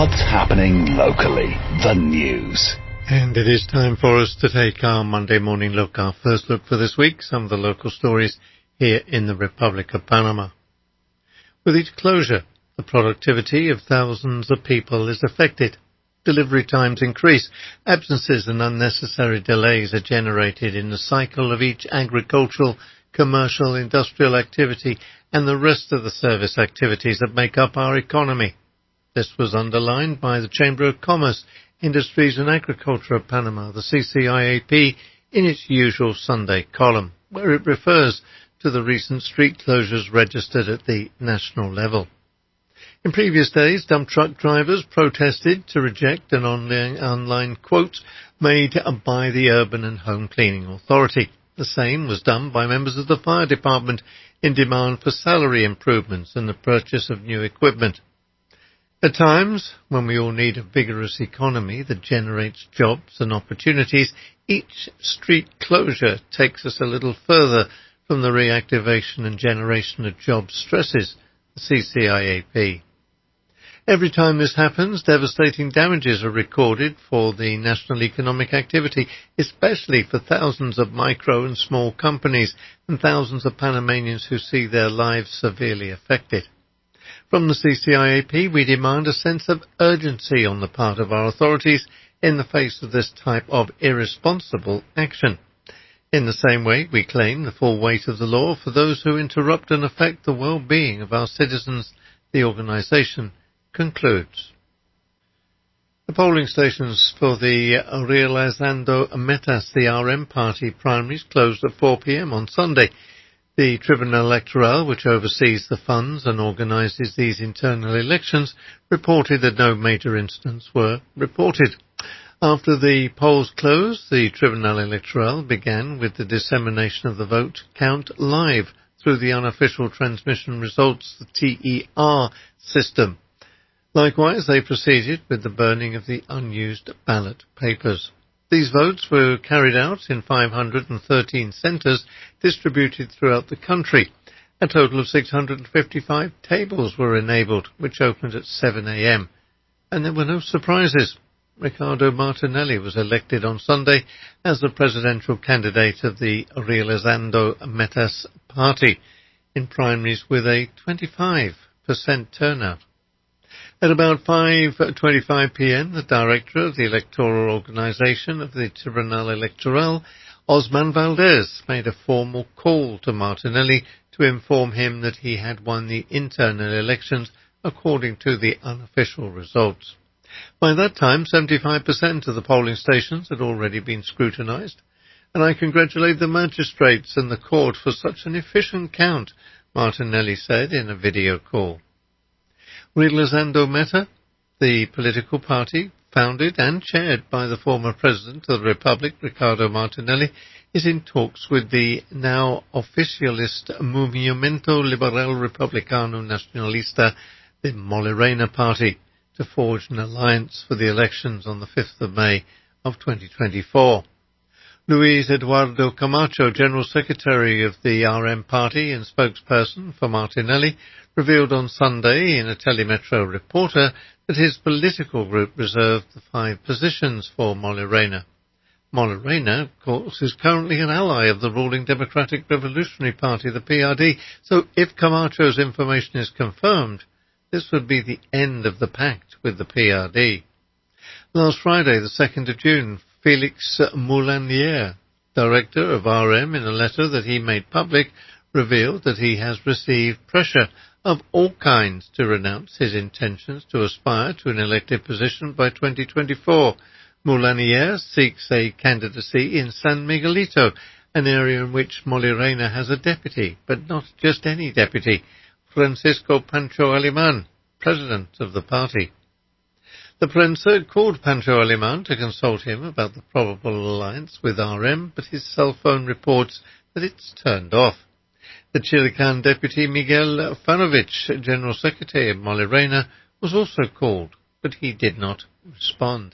What's happening locally? The news. And it is time for us to take our Monday morning look, our first look for this week, some of the local stories here in the Republic of Panama. With each closure, the productivity of thousands of people is affected. Delivery times increase, absences and unnecessary delays are generated in the cycle of each agricultural, commercial, industrial activity and the rest of the service activities that make up our economy. This was underlined by the Chamber of Commerce, Industries and Agriculture of Panama, the CCIAP, in its usual Sunday column, where it refers to the recent street closures registered at the national level. In previous days, dump truck drivers protested to reject an online quote made by the Urban and Home Cleaning Authority. The same was done by members of the fire department in demand for salary improvements and the purchase of new equipment. At times, when we all need a vigorous economy that generates jobs and opportunities, each street closure takes us a little further from the reactivation and generation of job stresses, the CCIAP. Every time this happens, devastating damages are recorded for the national economic activity, especially for thousands of micro and small companies and thousands of Panamanians who see their lives severely affected. From the CCIAP, we demand a sense of urgency on the part of our authorities in the face of this type of irresponsible action. In the same way, we claim the full weight of the law for those who interrupt and affect the well-being of our citizens, the organisation concludes. The polling stations for the Realizando Metas, the RM party primaries, closed at 4 p.m. on Sunday. The Tribunal Electoral, which oversees the funds and organises these internal elections, reported that no major incidents were reported. After the polls closed, the Tribunal Electoral began with the dissemination of the vote count live through the unofficial transmission results, the TER system. Likewise, they proceeded with the burning of the unused ballot papers. These votes were carried out in 513 centres distributed throughout the country. A total of 655 tables were enabled, which opened at 7 a.m. And there were no surprises. Ricardo Martinelli was elected on Sunday as the presidential candidate of the Realizando Metas party in primaries with a 25% turnout. At about 5:25 p.m., the director of the electoral organisation of the Tribunal Electoral, Osman Valdez, made a formal call to Martinelli to inform him that he had won the internal elections according to the unofficial results. By that time, 75% of the polling stations had already been scrutinised, and I congratulate the magistrates and the court for such an efficient count, Martinelli said in a video call. Realizando Meta, the political party founded and chaired by the former President of the Republic, Ricardo Martinelli, is in talks with the now officialist Movimiento Liberal Republicano Nacionalista, the Molirena party, to forge an alliance for the elections on the 5th of May of 2024. Luis Eduardo Camacho, General Secretary of the RM Party and spokesperson for Martinelli, revealed on Sunday in a Telemetro reporter that his political group reserved the 5 positions for Molirena. Molirena, of course, is currently an ally of the ruling Democratic Revolutionary Party, the PRD, so if Camacho's information is confirmed, this would be the end of the pact with the PRD. Last Friday, the 2nd of June, Felix Moulanier, director of RM, in a letter that he made public, revealed that he has received pressure of all kinds to renounce his intentions to aspire to an elected position by 2024. Moulanier seeks a candidacy in San Miguelito, an area in which Molirena has a deputy, but not just any deputy, Francisco Pancho Aliman, president of the party. The Prensa called Pancho Aliman to consult him about the probable alliance with RM, but his cell phone reports that it's turned off. The Chilican deputy Miguel Fanovich, General Secretary of Molirena, was also called, but he did not respond.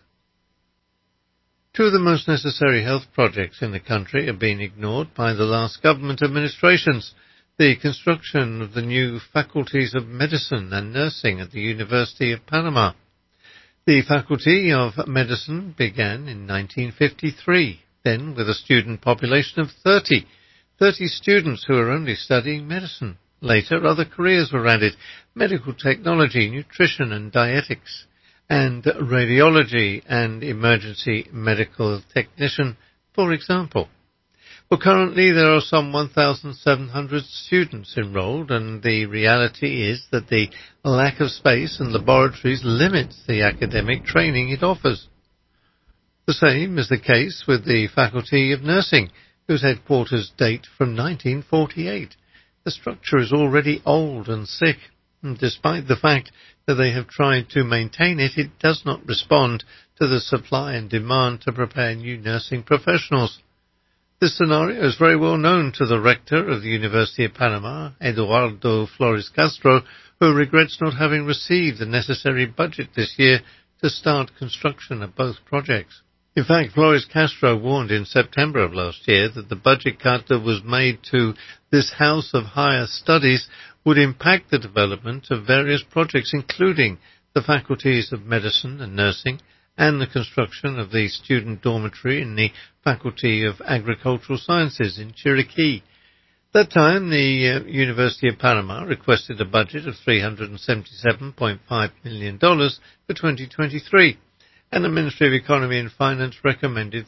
Two of the most necessary health projects in the country have been ignored by the last government administrations: the construction of the new faculties of medicine and nursing at the University of Panama. The Faculty of Medicine began in 1953, then with a student population of 30 students who were only studying medicine. Later, other careers were added: medical technology, nutrition and dietetics, and radiology and emergency medical technician, for example. Well, currently there are some 1,700 students enrolled, and the reality is that the lack of space and laboratories limits the academic training it offers. The same is the case with the Faculty of Nursing, whose headquarters date from 1948. The structure is already old and sick, and despite the fact that they have tried to maintain it, it does not respond to the supply and demand to prepare new nursing professionals. This scenario is very well known to the rector of the University of Panama, Eduardo Flores Castro, who regrets not having received the necessary budget this year to start construction of both projects. In fact, Flores Castro warned in September of last year that the budget cut that was made to this House of Higher Studies would impact the development of various projects, including the faculties of medicine and nursing, and the construction of the student dormitory in the Faculty of Agricultural Sciences in Chiriquí. That time, the University of Panama requested a budget of $377.5 million for 2023, and the Ministry of Economy and Finance recommended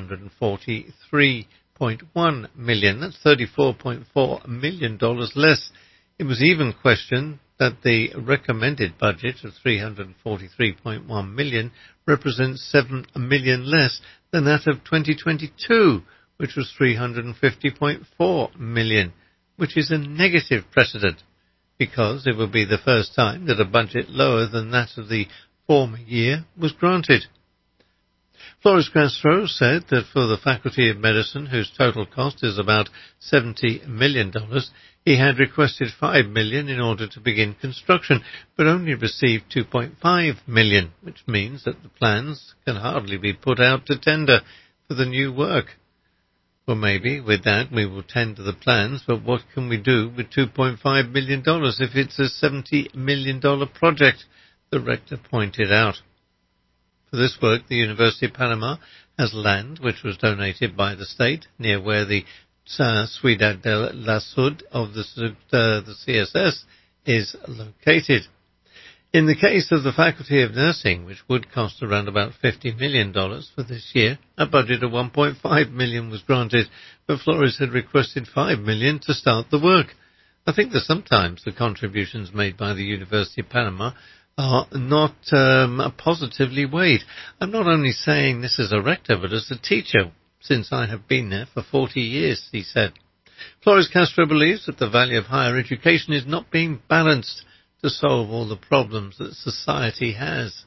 $343.1 million. That's $34.4 million less. It was even questioned that the recommended budget of $343.1 million represents $7 million less than that of 2022, which was $350.4 million, which is a negative precedent, because it will be the first time that a budget lower than that of the former year was granted. Flores Castro said that for the Faculty of Medicine, whose total cost is about $70 million, he had requested $5 million in order to begin construction, but only received $2.5 million, which means that the plans can hardly be put out to tender for the new work. Well, maybe with that we will tender the plans, but what can we do with $2.5 million if it's a $70 million project, the rector pointed out. For this work, the University of Panama has land which was donated by the state near where the Ciudad de la Sud of the CSS is located. In the case of the Faculty of Nursing, which would cost around about $50 million for this year, a budget of $1.5 million was granted, but Flores had requested $5 million to start the work. I think that sometimes the contributions made by the University of Panama are not positively weighed. I'm not only saying this as a rector, but as a teacher, since I have been there for 40 years, he said. Flores Castro believes that the value of higher education is not being balanced to solve all the problems that society has.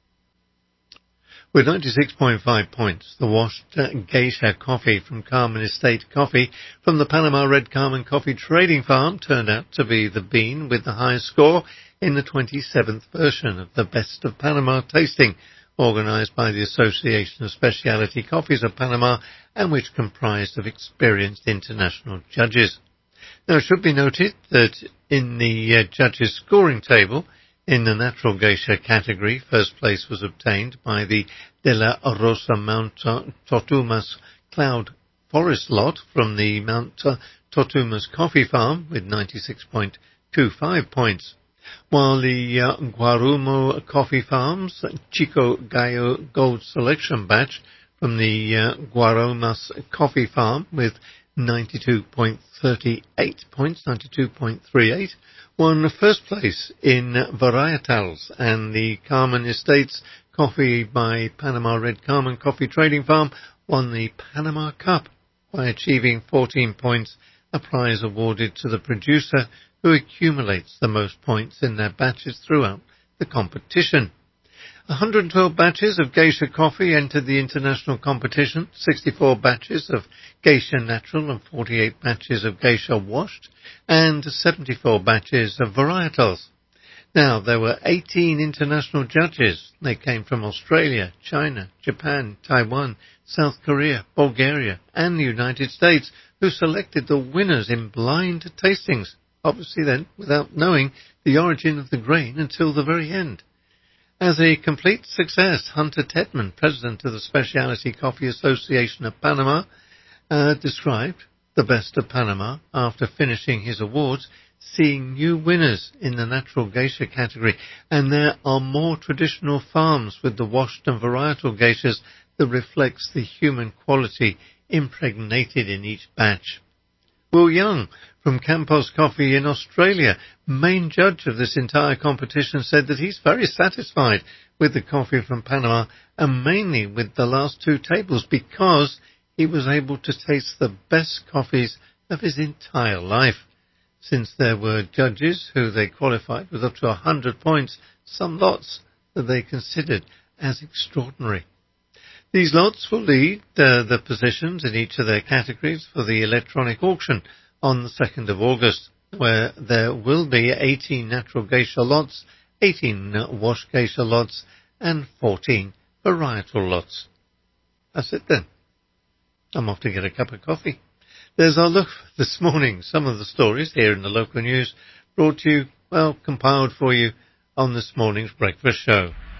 With 96.5 points, the washed geisha coffee from Carmen Estate Coffee from the Panama Red Carmen Coffee Trading Farm turned out to be the bean with the highest score in the 27th version of the Best of Panama tasting, organized by the Association of Specialty Coffees of Panama, and which comprised of experienced international judges. Now, it should be noted that in the judges' scoring table, in the natural geisha category, first place was obtained by the De La Rosa Mount Totumas Cloud Forest lot from the Mount Totumas Coffee Farm with 96.25 points, while the Guarumo Coffee Farm's Chico Gallo Gold Selection batch from the Guarumas Coffee Farm with 92.38 points, 92.38, won first place in varietals, and the Carmen Estates Coffee by Panama Red Carmen Coffee Trading Farm won the Panama Cup by achieving 14 points, a prize awarded to the producer who accumulates the most points in their batches throughout the competition. 112 batches of geisha coffee entered the international competition, 64 batches of geisha natural and 48 batches of geisha washed, and 74 batches of varietals. Now, there were 18 international judges. They came from Australia, China, Japan, Taiwan, South Korea, Bulgaria, and the United States, who selected the winners in blind tastings, obviously then without knowing the origin of the grain until the very end. As a complete success, Hunter Tedman, president of the Specialty Coffee Association of Panama, described the best of Panama after finishing his awards, seeing new winners in the natural geisha category, and there are more traditional farms with the washed and varietal geishas that reflects the human quality impregnated in each batch. Will Young from Campos Coffee in Australia, main judge of this entire competition, said that he's very satisfied with the coffee from Panama and mainly with the last two tables because he was able to taste the best coffees of his entire life. Since there were judges who they qualified with up to 100 points, some lots that they considered as extraordinary. These lots will lead the positions in each of their categories for the electronic auction on the 2nd of August, where there will be 18 natural geisha lots, 18 wash geisha lots, and 14 varietal lots. That's it then. I'm off to get a cup of coffee. There's our look this morning. Some of the stories here in the local news brought to you, compiled for you on this morning's breakfast show.